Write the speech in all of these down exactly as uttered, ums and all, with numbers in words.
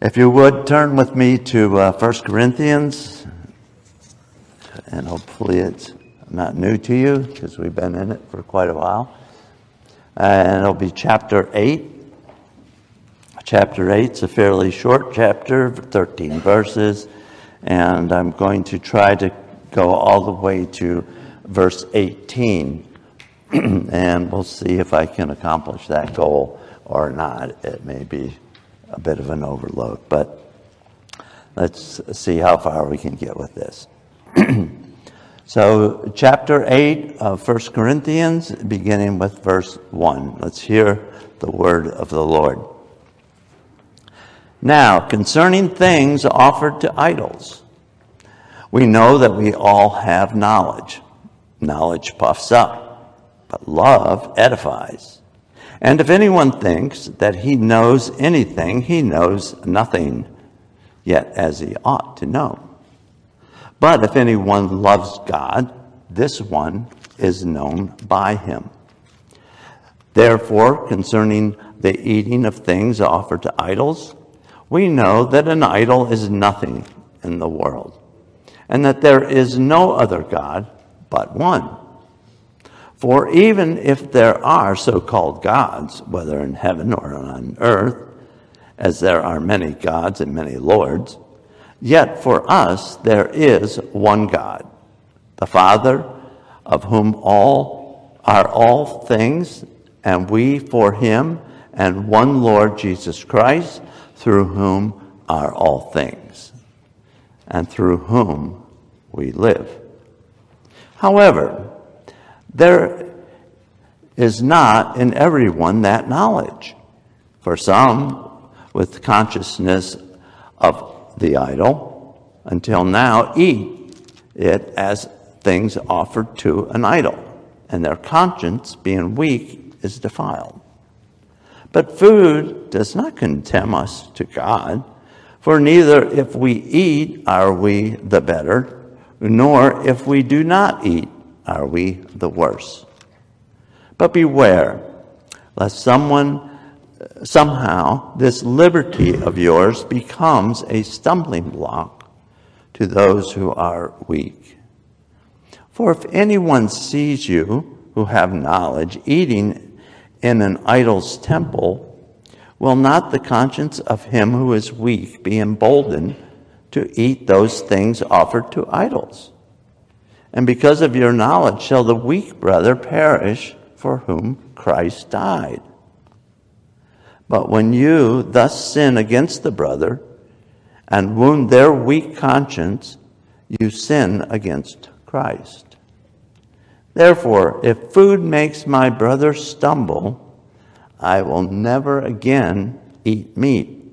If you would, turn with me to uh, First Corinthians, and hopefully it's not new to you because we've been in it for quite a while. And it'll be chapter eight. Chapter eight is a fairly short chapter, thirteen verses, and I'm going to try to go all the way to verse eighteen, and we'll see if I can accomplish that goal or not. It may be a bit of an overload, but let's see how far we can get with this. So, chapter eight of First Corinthians, beginning with verse one. Let's hear the word of the Lord. Now, concerning things offered to idols, we know that we all have knowledge. Knowledge puffs up, but love edifies. And if anyone thinks that he knows anything, he knows nothing, yet as he ought to know. But if anyone loves God, this one is known by him. Therefore, concerning the eating of things offered to idols, we know that an idol is nothing in the world, and that there is no other God but one. For even if there are so-called gods, whether in heaven or on earth, as there are many gods and many lords, yet for us there is one God, the Father, of whom all are all things, and we for him, and one Lord Jesus Christ, through whom are all things, and through whom we live. However, there is not in everyone that knowledge. For some, with consciousness of the idol, until now eat it as things offered to an idol, and their conscience, being weak, is defiled. But food does not condemn us to God, for neither if we eat are we the better, nor if we do not eat are we the worse. But beware, lest someone, somehow, this liberty of yours becomes a stumbling block to those who are weak. For if anyone sees you who have knowledge eating in an idol's temple, will not the conscience of him who is weak be emboldened to eat those things offered to idols? And because of your knowledge shall the weak brother perish for whom Christ died. But when you thus sin against the brother and wound their weak conscience, you sin against Christ. Therefore, if food makes my brother stumble, I will never again eat meat,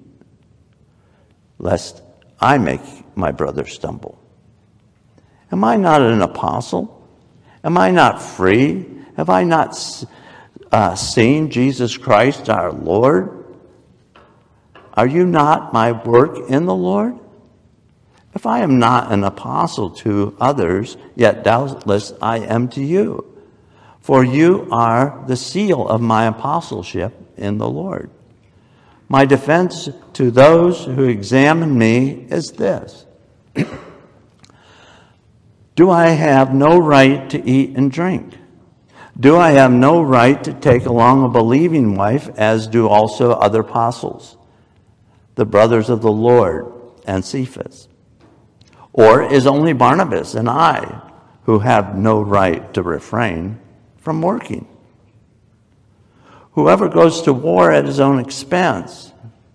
lest I make my brother stumble. Am I not an apostle? Am I not free? Have I not uh, seen Jesus Christ our Lord? Are you not my work in the Lord? If I am not an apostle to others, yet doubtless I am to you. For you are the seal of my apostleship in the Lord. My defense to those who examine me is this. Do I have no right to eat and drink? Do I have no right to take along a believing wife, as do also other apostles, the brothers of the Lord, and Cephas? Or is only Barnabas and I who have no right to refrain from working? Whoever goes to war at his own expense,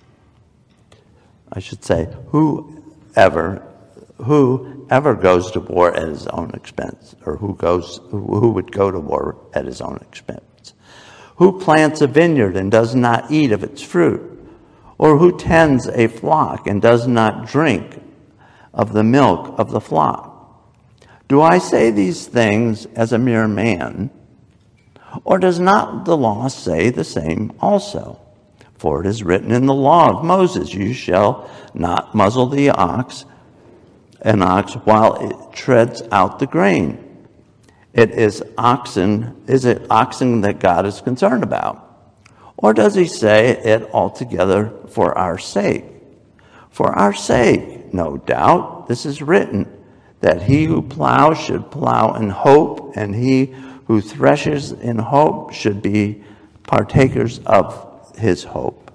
I should say, whoever, whoever goes to war at his own expense, or who goes, who would go to war at his own expense? Who plants a vineyard and does not eat of its fruit? Or who tends a flock and does not drink of the milk of the flock? Do I say these things as a mere man? Or does not the law say the same also? For it is written in the law of Moses, you shall not muzzle the ox, an ox, while it treads out the grain. It is oxen, is it oxen that God is concerned about? Or does he say it altogether for our sake? For our sake, no doubt, this is written, that he who plows should plow in hope, and he who threshes in hope should be partakers of his hope.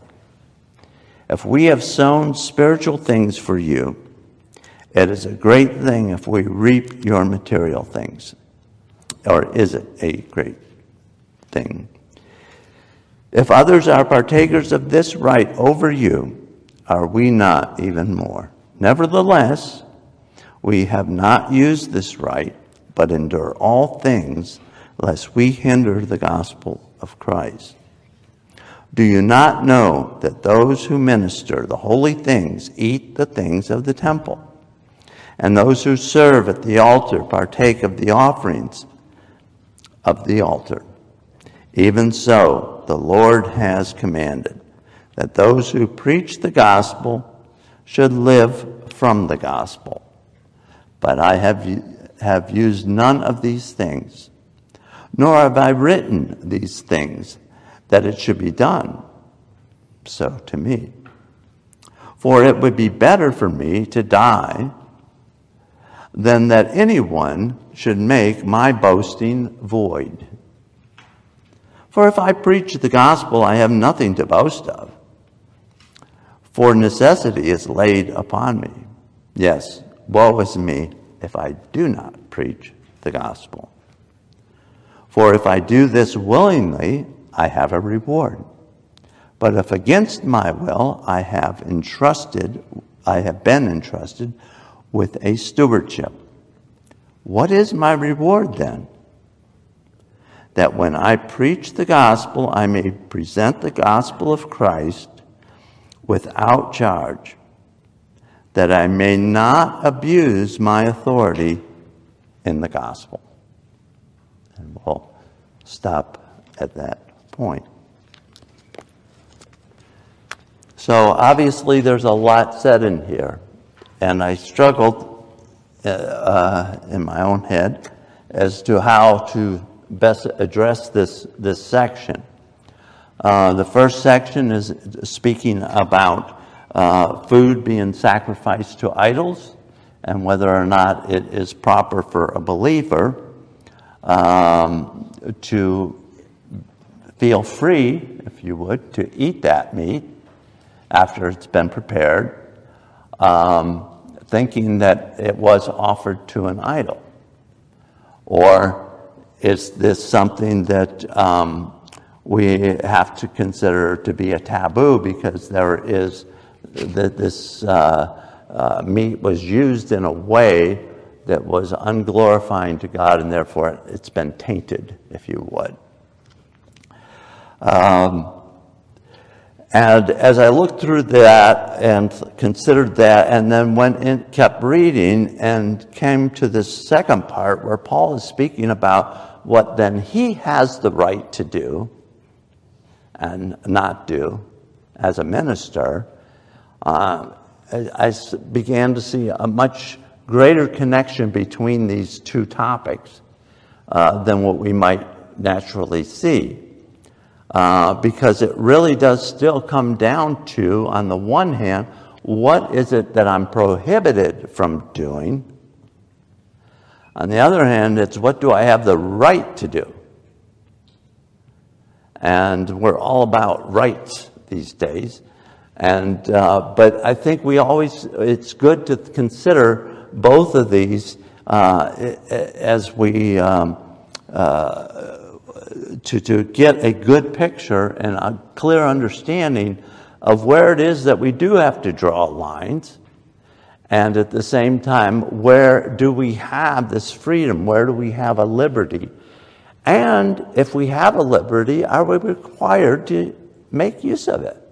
If we have sown spiritual things for you, it is a great thing if we reap your material things. Or is it a great thing? If others are partakers of this right over you, are we not even more? Nevertheless, we have not used this right, but endure all things, lest we hinder the gospel of Christ. Do you not know that those who minister the holy things eat the things of the temple, and those who serve at the altar partake of the offerings of the altar? Even so, the Lord has commanded that those who preach the gospel should live from the gospel. But I have, have used none of these things, nor have I written these things, that it should be done so to me. For it would be better for me to die than that anyone should make my boasting void. For if I preach the gospel, I have nothing to boast of, for necessity is laid upon me. Yes, woe is me if I do not preach the gospel. For if I do this willingly, I have a reward. But if against my will, I have entrusted, I have been entrusted with a stewardship. What is my reward then? That when I preach the gospel, I may present the gospel of Christ without charge, that I may not abuse my authority in the gospel. And we'll stop at that point. So obviously there's a lot said in here, and I struggled uh, in my own head as to how to best address this, this section. Uh, the first section is speaking about uh, food being sacrificed to idols and whether or not it is proper for a believer um, to feel free, if you would, to eat that meat after it's been prepared, um, thinking that it was offered to an idol. Or is this something that um, we have to consider to be a taboo because there is that this uh, uh, meat was used in a way that was unglorifying to God, and therefore it's been tainted, if you would. Um, and as I looked through that and considered that, and then went in, kept reading, and came to this second part where Paul is speaking about what then he has the right to do and not do as a minister, uh, I, I began to see a much greater connection between these two topics uh, than what we might naturally see. Uh, because it really does still come down to, on the one hand, what is it that I'm prohibited from doing? On the other hand, it's what do I have the right to do? And we're all about rights these days. And uh, but I think we always, it's good to consider both of these uh, as we um, uh, to, to get a good picture and a clear understanding of where it is that we do have to draw lines, and at the same time, where do we have this freedom? Where do we have a liberty? And if we have a liberty, are we required to make use of it?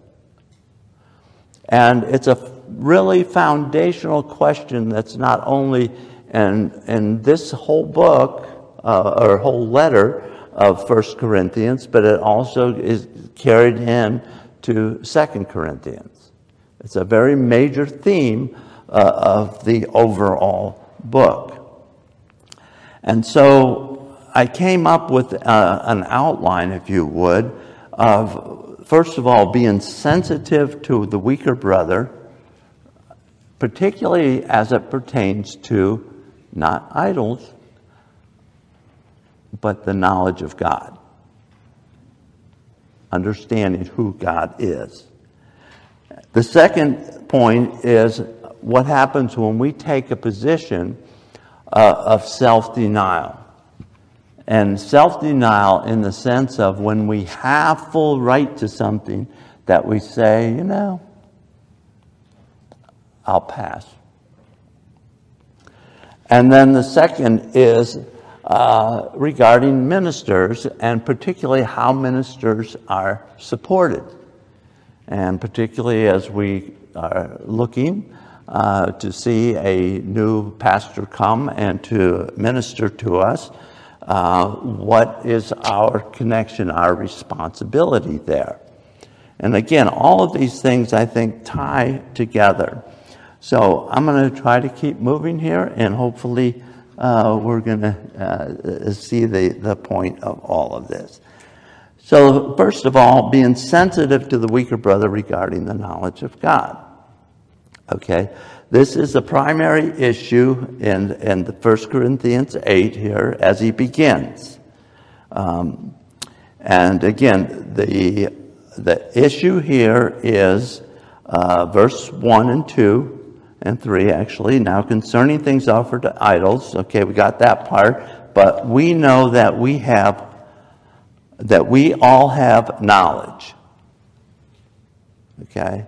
And it's a really foundational question that's not only in, in this whole book uh, or whole letter of First Corinthians, but it also is carried in to Second Corinthians. It's a very major theme uh, of the overall book. And so I came up with uh, an outline, if you would, of first of all being sensitive to the weaker brother particularly as it pertains to not idols, but the knowledge of God, understanding who God is. The second point is what happens when we take a position uh, of self-denial. And self-denial in the sense of when we have full right to something that we say, you know, I'll pass. And then the second is uh, regarding ministers, and particularly how ministers are supported. And particularly as we are looking uh, to see a new pastor come and to minister to us, uh, what is our connection, our responsibility there? And again, all of these things, I think, tie together. So I'm going to try to keep moving here, and hopefully uh, we're going to uh, see the, the point of all of this. So first of all, being sensitive to the weaker brother regarding the knowledge of God. Okay, this is the primary issue in, in the First Corinthians eight here as he begins. Um, and again, the, the issue here is uh, verse one and two and three actually. Now concerning things offered to idols, okay, we got that part, but we know that we have, that we all have knowledge. Okay?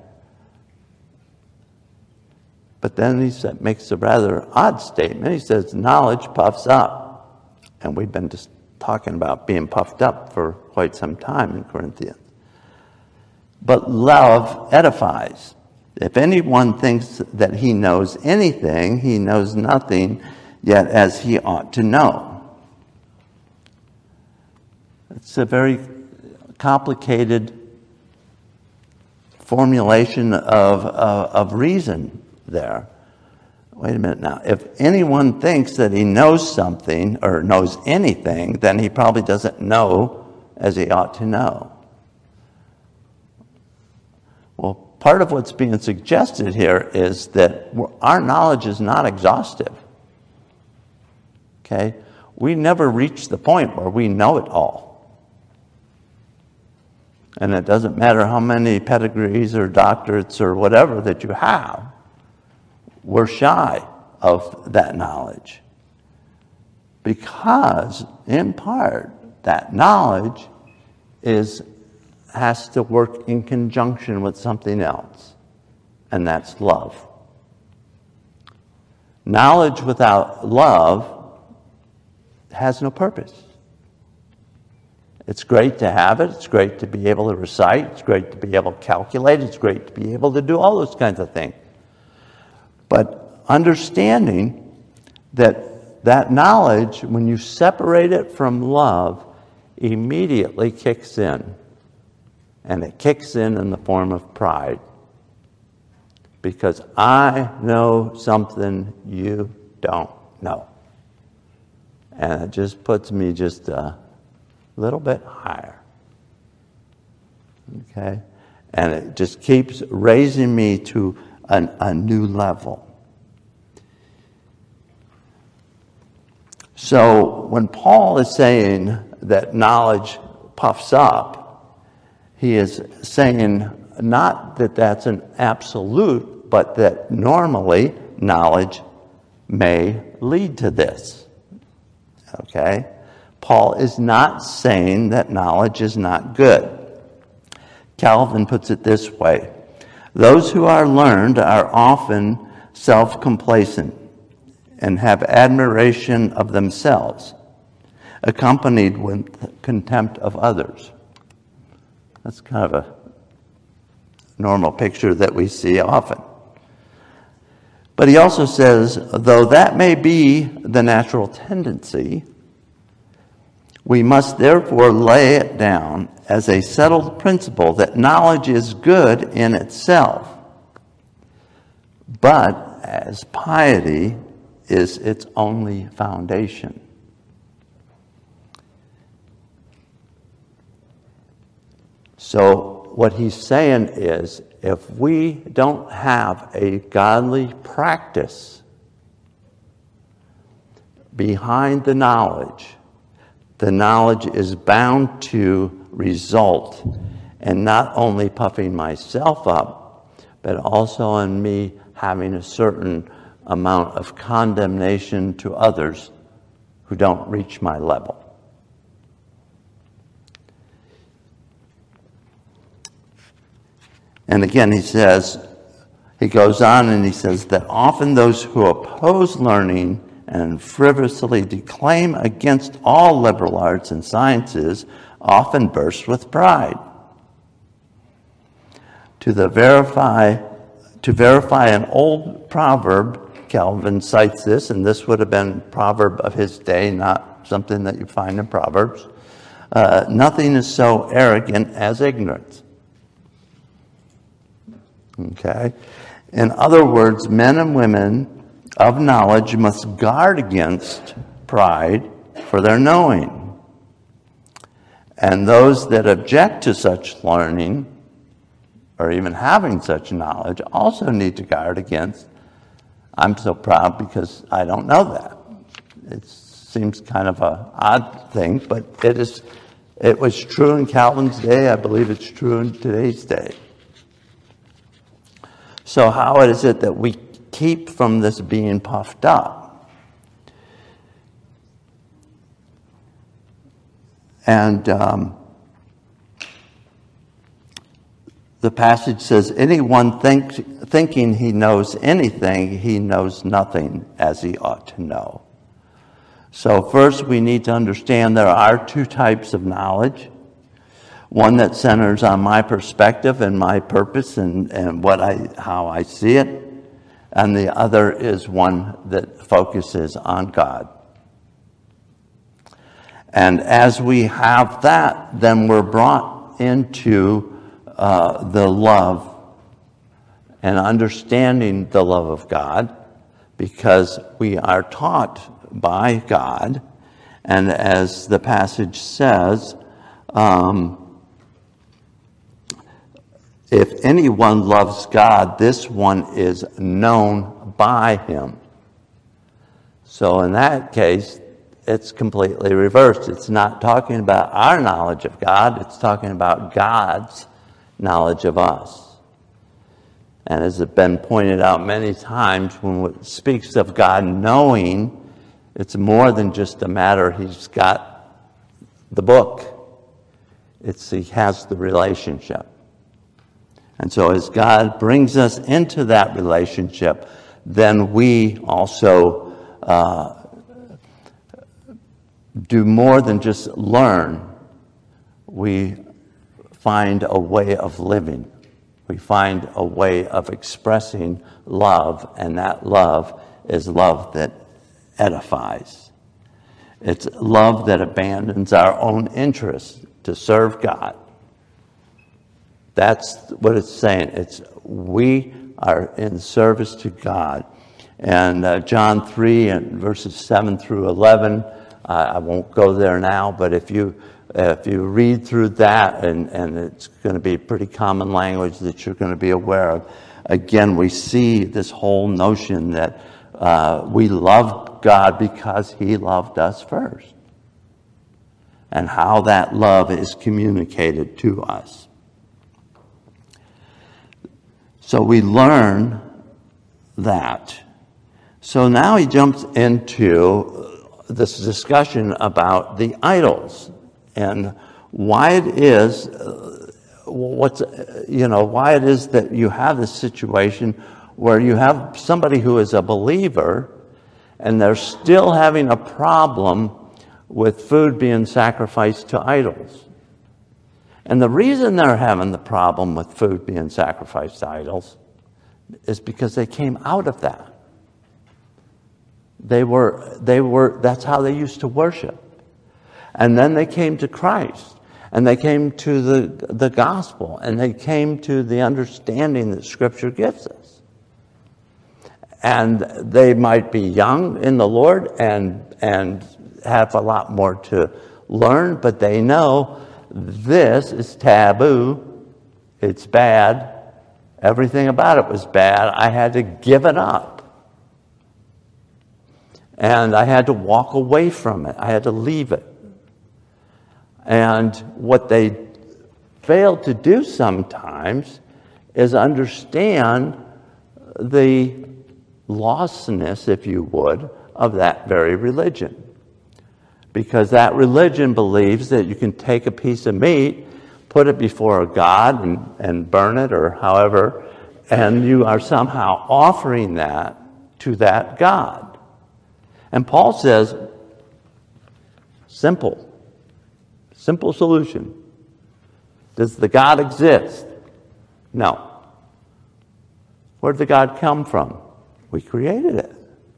But then he said, makes a rather odd statement. He says, knowledge puffs up. And we've been just talking about being puffed up for quite some time in Corinthians. But love edifies. If anyone thinks that he knows anything, he knows nothing yet as he ought to know. It's a very complicated formulation of, of, of reason there. Wait a minute now. If anyone thinks that he knows something or knows anything, then he probably doesn't know as he ought to know. Well, part of what's being suggested here is that our knowledge is not exhaustive. Okay? We never reach the point where we know it all. And it doesn't matter how many pedigrees or doctorates or whatever that you have. We're shy of that knowledge. Because, in part, that knowledge is has to work in conjunction with something else, and that's love. Knowledge without love has no purpose. It's great to have it. It's great to be able to recite. It's great to be able to calculate. It's great to be able to do all those kinds of things. But understanding that that knowledge, when you separate it from love, immediately kicks in. And it kicks in in the form of pride. Because I know something you don't know. And it just puts me just a little bit higher. Okay? And it just keeps raising me to a, a new level. So when Paul is saying that knowledge puffs up, he is saying not that that's an absolute, but that normally knowledge may lead to this. Okay? Paul is not saying that knowledge is not good. Calvin puts it this way: those who are learned are often self-complacent and have admiration of themselves, accompanied with contempt of others. That's kind of a normal picture that we see often. But he also says, though that may be the natural tendency, we must therefore lay it down as a settled principle that knowledge is good in itself, but as piety is its only foundation. So what he's saying is, if we don't have a godly practice behind the knowledge, the knowledge is bound to result in not only puffing myself up, but also in me having a certain amount of condemnation to others who don't reach my level. And again, he says, he goes on and he says that often those who oppose learning and frivolously declaim against all liberal arts and sciences often burst with pride. To the verify, to verify an old proverb, Calvin cites this, and this would have been a proverb of his day, not something that you find in Proverbs. Uh, nothing is so arrogant as ignorance. Okay? In other words, men and women of knowledge must guard against pride for their knowing. And those that object to such learning, or even having such knowledge, also need to guard against, I'm so proud because I don't know that. It seems kind of an odd thing, but it is. It was true in Calvin's day. I believe it's true in today's day. So how is it that we keep from this being puffed up? And um, the passage says, anyone think, thinking he knows anything, he knows nothing as he ought to know. So first we need to understand there are two types of knowledge. One that centers on my perspective and my purpose and, and what I how I see it. And the other is one that focuses on God. And as we have that, then we're brought into uh, the love and understanding the love of God, because we are taught by God. And as the passage says, um, if anyone loves God, this one is known by him. So in that case, it's completely reversed. It's not talking about our knowledge of God. It's talking about God's knowledge of us. And as it's been pointed out many times, when it speaks of God knowing, it's more than just a matter he's got the book. It's he has the relationship. And so as God brings us into that relationship, then we also uh, do more than just learn. We find a way of living. We find a way of expressing love, and that love is love that edifies. It's love that abandons our own interests to serve God. That's what it's saying. It's we are in service to God. And uh, John three and verses seven through eleven, uh, I won't go there now, but if you if you read through that, and, and it's going to be pretty common language that you're going to be aware of, again, we see this whole notion that uh, we love God because he loved us first, and how that love is communicated to us. So we learn that. So now he jumps into this discussion about the idols and why it is, uh, what's you know, why it is that you have this situation where you have somebody who is a believer and they're still having a problem with food being sacrificed to idols. And the reason they're having the problem with food being sacrificed to idols is because they came out of that. They were, they were, that's how they used to worship. And then they came to Christ, and they came to the, the gospel, and they came to the understanding that Scripture gives us. And they might be young in the Lord and, and have a lot more to learn, but they know this is taboo, it's bad, Everything about it was bad. I had to give it up. And I had to walk away from it. I had to leave it. And what they fail to do sometimes is understand the lostness, if you would, of that very religion. Because that religion believes that you can take a piece of meat, put it before a god and, and burn it or however, and you are somehow offering that to that god. And Paul says, simple, simple solution. Does the God exist? No. Where did the God come from? We created it.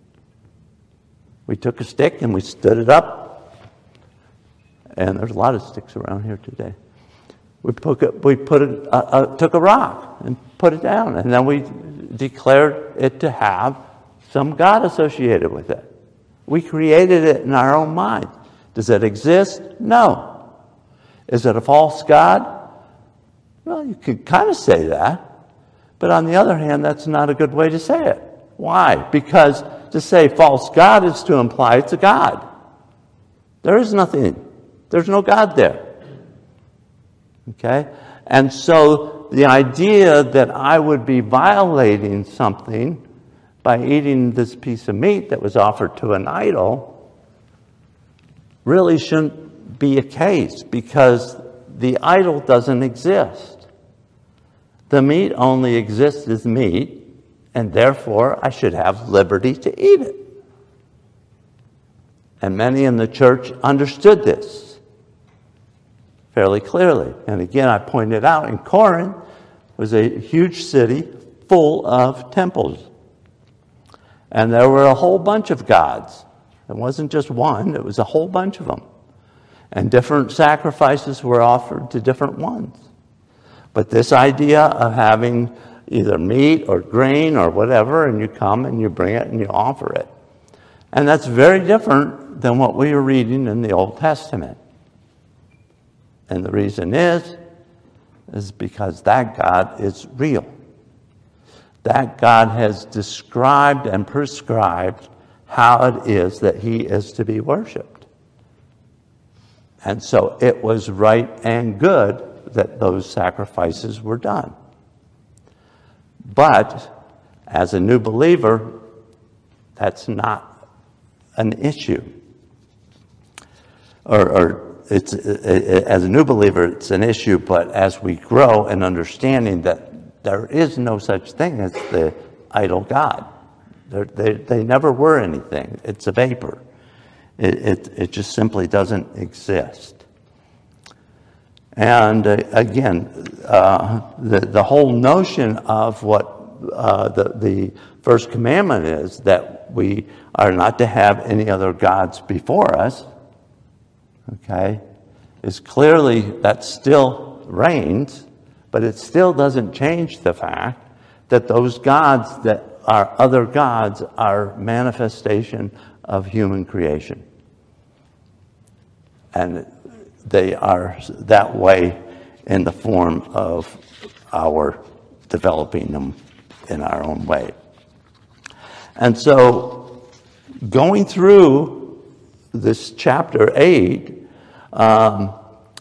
We took a stick and we stood it up. And there's a lot of sticks around here today. We put it, we put it, uh, uh, took a rock and put it down. And then we declared it to have some God associated with it. We created it in our own mind. Does it exist? No. Is it a false God? Well, you could kind of say that. But on the other hand, that's not a good way to say it. Why? Because to say false God is to imply it's a God. There is nothing. There's no God there. Okay? And so the idea that I would be violating something by eating this piece of meat that was offered to an idol really shouldn't be a case, because the idol doesn't exist. The meat only exists as meat, and therefore I should have liberty to eat it. And many in the church understood this fairly clearly. And again, I pointed out in Corinth was a huge city full of temples. And there were a whole bunch of gods. It wasn't just one, it was a whole bunch of them. And different sacrifices were offered to different ones. But this idea of having either meat or grain or whatever, and you come and you bring it and you offer it. And that's very different than what we are reading in the Old Testament. And the reason is, is because that God is real. That God has described and prescribed how it is that he is to be worshiped. And so it was right and good that those sacrifices were done. But as a new believer, that's not an issue. Or, or it's as a new believer, it's an issue, but as we grow in understanding that there is no such thing as the idol God. They're, they they never were anything. It's a vapor. It, it, it just simply doesn't exist. And uh, again, uh, the, the whole notion of what uh, the, the first commandment is, that we are not to have any other gods before us, okay, is clearly, that still reigns. But it still doesn't change the fact that those gods that are other gods are manifestation of human creation. And they are that way in the form of our developing them in our own way. And so going through this chapter eight, um,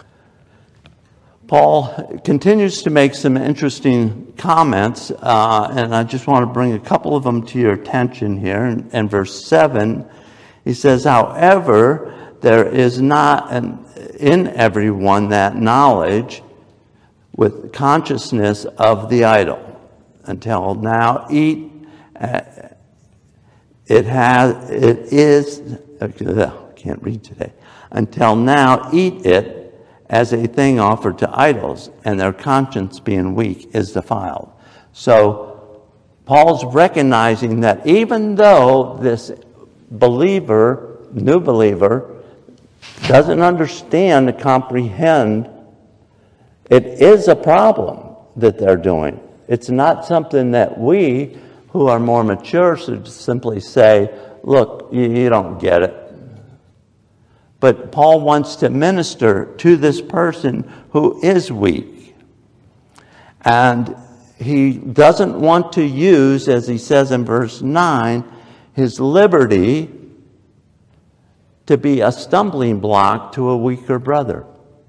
Paul continues to make some interesting comments, uh, and I just want to bring a couple of them to your attention here. In, in verse seven, he says, however, there is not an, in everyone that knowledge with consciousness of the idol. Until now, eat, uh, it has, it is, I can't read today. Until now, eat it as a thing offered to idols, and their conscience being weak is defiled. So Paul's recognizing that even though this believer, new believer, doesn't understand and comprehend, it is a problem that they're doing. It's not something that we, who are more mature, should simply say, look, you, you don't get it. But Paul wants to minister to this person who is weak. And he doesn't want to use, as he says in verse nine, his liberty to be a stumbling block to a weaker brother.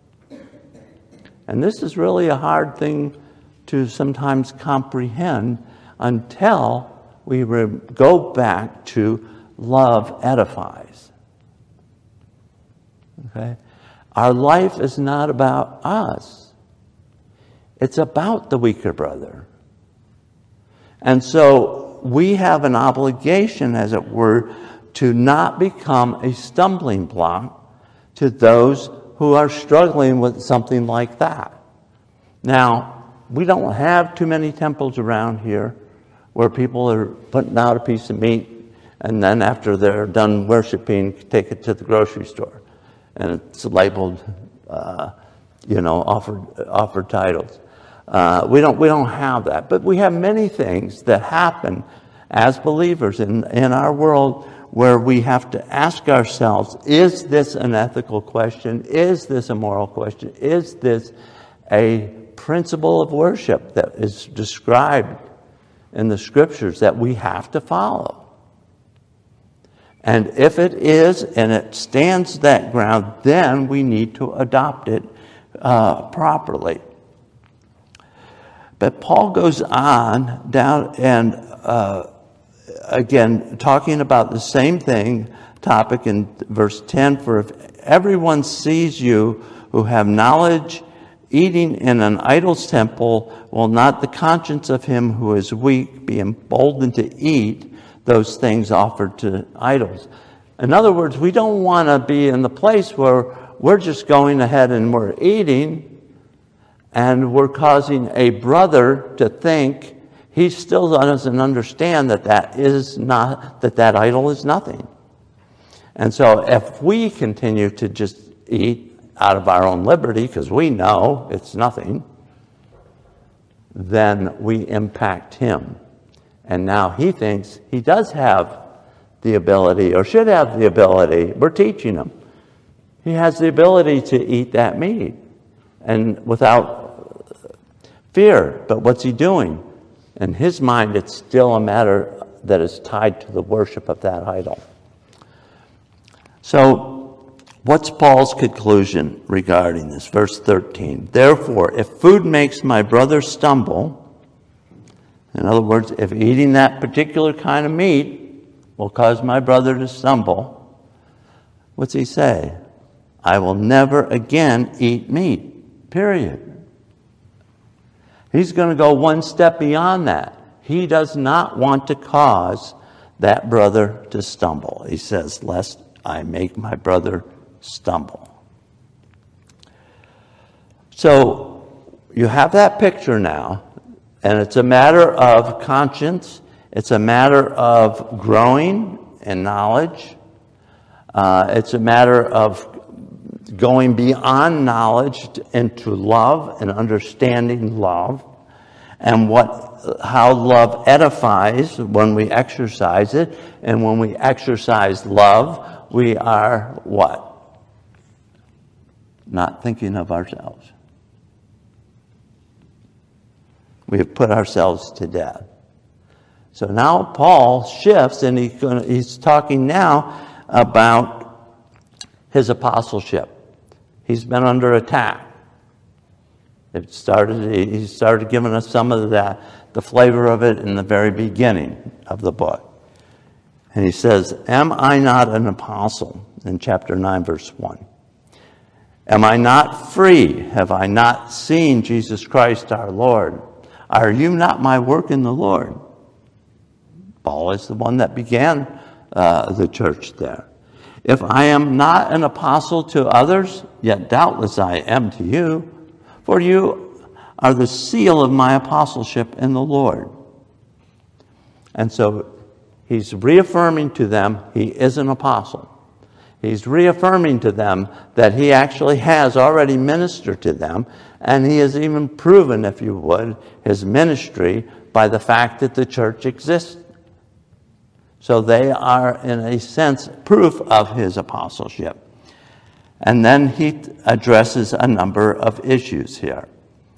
And this is really a hard thing to sometimes comprehend until we re- go back to love edifies. Okay? Our life is not about us. It's about the weaker brother. And so we have an obligation, as it were, to not become a stumbling block to those who are struggling with something like that. Now, we don't have too many temples around here where people are putting out a piece of meat and then after they're done worshiping, take it to the grocery store. And it's labeled, uh, you know, offered offered titles. Uh, we don't we don't have that, but we have many things that happen as believers in in our world where we have to ask ourselves: is this an ethical question? Is this a moral question? Is this a principle of worship that is described in the scriptures that we have to follow? And if it is, and it stands that ground, then we need to adopt it uh, properly. But Paul goes on down and uh, again talking about the same thing, topic in verse ten. For if everyone sees you who have knowledge eating in an idol's temple, will not the conscience of him who is weak be emboldened to eat those things offered to idols? In other words, we don't want to be in the place where we're just going ahead and we're eating and we're causing a brother to think he still doesn't understand that that is not, that that idol is nothing. And so if we continue to just eat out of our own liberty because we know it's nothing, then we impact him. And now he thinks he does have the ability, or should have the ability. We're teaching him. He has the ability to eat that meat, and without fear. But what's he doing? In his mind, it's still a matter that is tied to the worship of that idol. So, what's Paul's conclusion regarding this? Verse thirteen. Therefore, if food makes my brother stumble, in other words, if eating that particular kind of meat will cause my brother to stumble, what's he say? I will never again eat meat, period. He's going to go one step beyond that. He does not want to cause that brother to stumble. He says, lest I make my brother stumble. So you have that picture now. And it's a matter of conscience. It's a matter of growing in knowledge. Uh, it's a matter of going beyond knowledge into love and understanding love, and what how love edifies when we exercise it. And when we exercise love, we are what? Not thinking of ourselves. We have put ourselves to death. So now Paul shifts, and he's, gonna, he's talking now about his apostleship. He's been under attack. It started. He started giving us some of that, the flavor of it in the very beginning of the book. And he says, "Am I not an apostle?" In chapter nine, verse one. "Am I not free? Have I not seen Jesus Christ our Lord? Are you not my work in the Lord?" Paul is the one that began uh, the church there. "If I am not an apostle to others, yet doubtless I am to you, for you are the seal of my apostleship in the Lord." And so he's reaffirming to them he is an apostle. He's reaffirming to them that he actually has already ministered to them, and he has even proven, if you would, his ministry by the fact that the church exists. So they are, in a sense, proof of his apostleship. And then he addresses a number of issues here.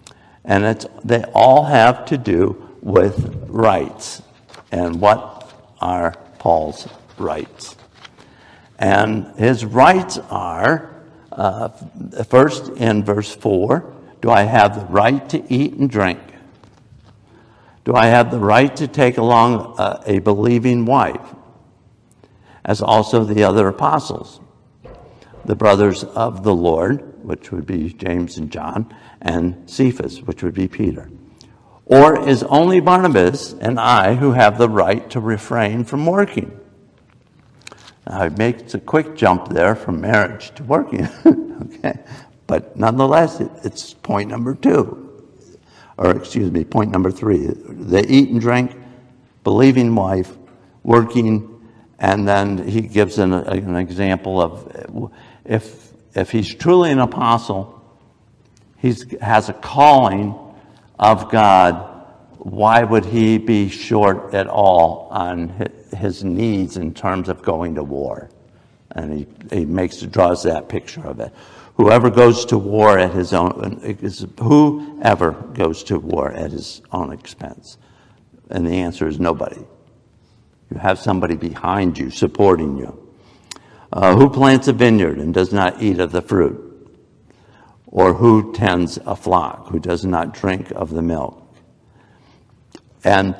And it's, they all have to do with rights. And what are Paul's rights? And his rights are, uh, first in verse four, do I have the right to eat and drink? Do I have the right to take along uh, a believing wife, as also the other apostles, the brothers of the Lord, which would be James and John, and Cephas, which would be Peter? Or is only Barnabas and I who have the right to refrain from working? Now, it makes a quick jump there from marriage to working, okay? But nonetheless, it, it's point number two. Or excuse me, point number three. They eat and drink, believing wife, working, and then he gives an, an example of if if he's truly an apostle, he has a calling of God, why would he be short at all on his needs in terms of going to war? And he, he makes draws that picture of it. Whoever goes to war at his own, whoever goes to war at his own expense. And the answer is nobody. You have somebody behind you, supporting you. Uh, who plants a vineyard and does not eat of the fruit? Or who tends a flock, who does not drink of the milk? And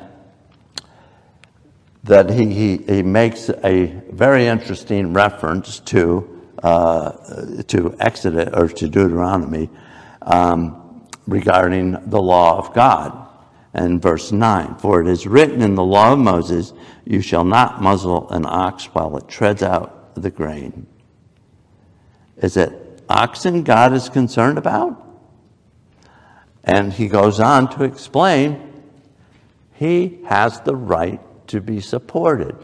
that he, he, he makes a very interesting reference to Uh, to Exodus or to Deuteronomy um, regarding the law of God. And verse nine, for it is written in the law of Moses, you shall not muzzle an ox while it treads out the grain. Is it oxen God is concerned about? And he goes on to explain, he has the right to be supported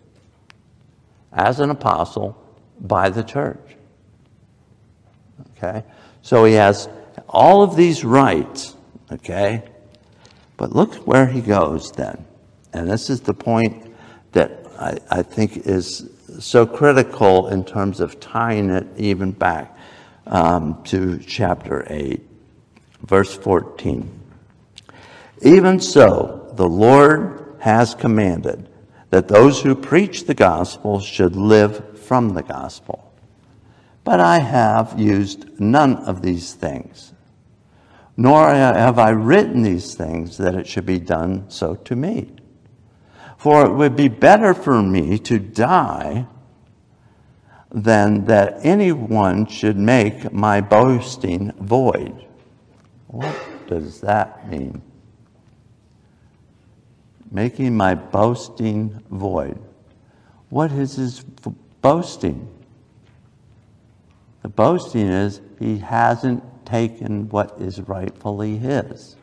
as an apostle by the church. Okay? So he has all of these rights, okay? But look where he goes then. And this is the point that I, I think is so critical in terms of tying it even back um, to chapter eight, verse fourteen. Even so, the Lord has commanded that those who preach the gospel should live from the gospel. But I have used none of these things, nor have I written these things that it should be done so to me. For it would be better for me to die than that anyone should make my boasting void. What does that mean? Making my boasting void. What is his boasting? The boasting is he hasn't taken what is rightfully his.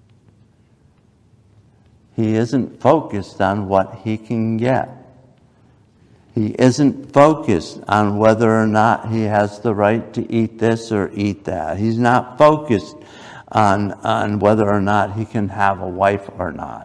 He isn't focused on what he can get. He isn't focused on whether or not he has the right to eat this or eat that. He's not focused on, on whether or not he can have a wife or not.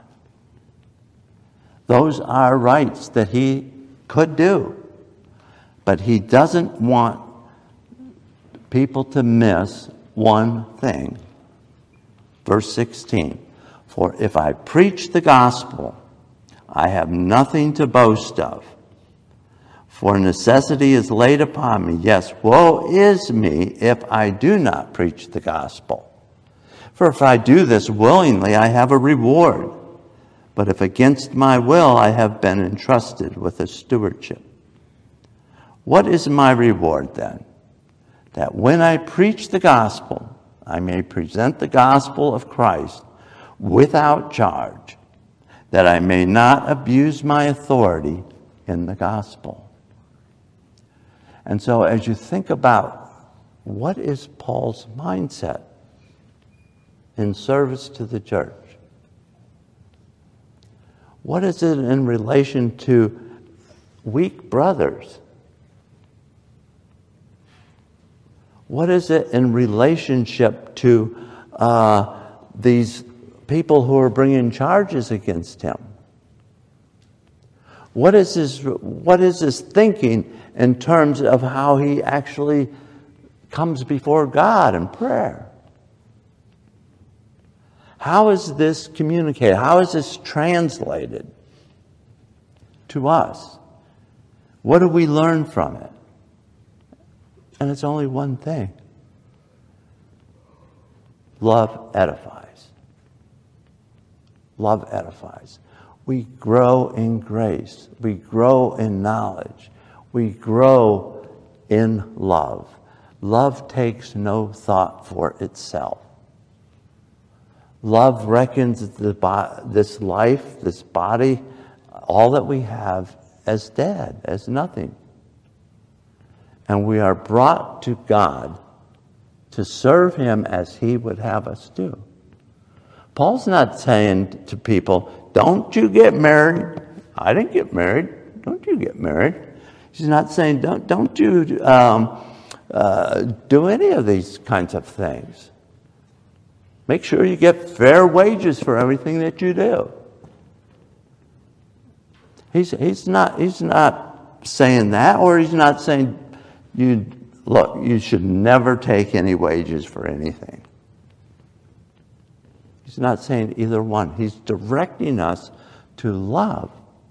Those are rights that he could do. But he doesn't want people to miss one thing. Verse sixteen, for if I preach the gospel, I have nothing to boast of. For necessity is laid upon me. Yes, woe is me if I do not preach the gospel. For if I do this willingly, I have a reward. But if against my will, I have been entrusted with a stewardship. What is my reward then? That when I preach the gospel, I may present the gospel of Christ without charge, that I may not abuse my authority in the gospel. And so as you think about what is Paul's mindset in service to the church, what is it in relation to weak brothers? What is it in relationship to uh, these people who are bringing charges against him? What is his, what is his thinking in terms of how he actually comes before God in prayer? How is this communicated? How is this translated to us? What do we learn from it? And it's only one thing. Love edifies. Love edifies. We grow in grace. We grow in knowledge. We grow in love. Love takes no thought for itself. Love reckons the bo- this life, this body, all that we have as dead, as nothing. And we are brought to God to serve him as he would have us do. Paul's not saying to people, don't you get married. I didn't get married. Don't you get married. He's not saying, don't, don't you um, uh, do any of these kinds of things. Make sure you get fair wages for everything that you do. He's, he's, not, he's not saying that, or he's not saying, you look, you should never take any wages for anything. He's not saying either one. He's directing us to love.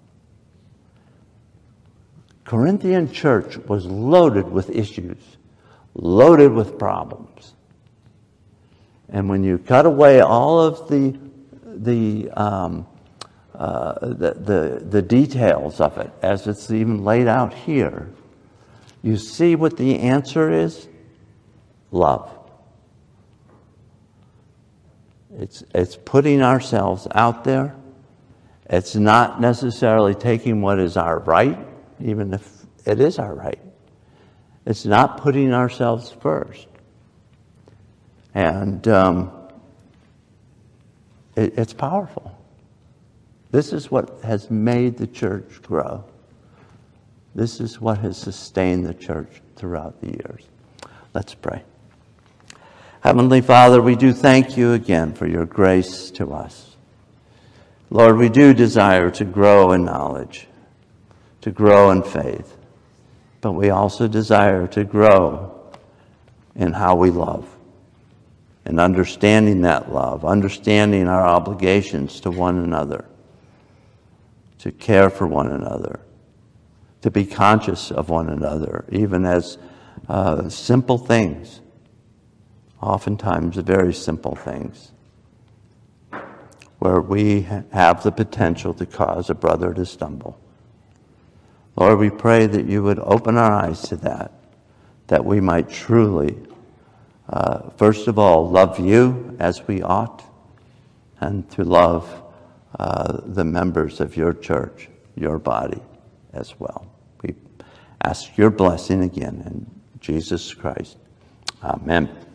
Corinthian church was loaded with issues, loaded with problems. And when you cut away all of the the um, uh, the, the the details of it, as it's even laid out here, you see what the answer is? Love. It's it's putting ourselves out there. It's not necessarily taking what is our right, even if it is our right. It's not putting ourselves first. And um, it, it's powerful. This is what has made the church grow. This is what has sustained the church throughout the years. Let's pray. Heavenly Father, we do thank you again for your grace to us. Lord, we do desire to grow in knowledge, to grow in faith, but we also desire to grow in how we love, and understanding that love, understanding our obligations to one another, to care for one another, to be conscious of one another, even as uh, simple things, oftentimes very simple things, where we have the potential to cause a brother to stumble. Lord, we pray that you would open our eyes to that, that we might truly, uh, first of all, love you as we ought, and to love uh, the members of your church, your body as well. We ask your blessing again in Jesus Christ. Amen.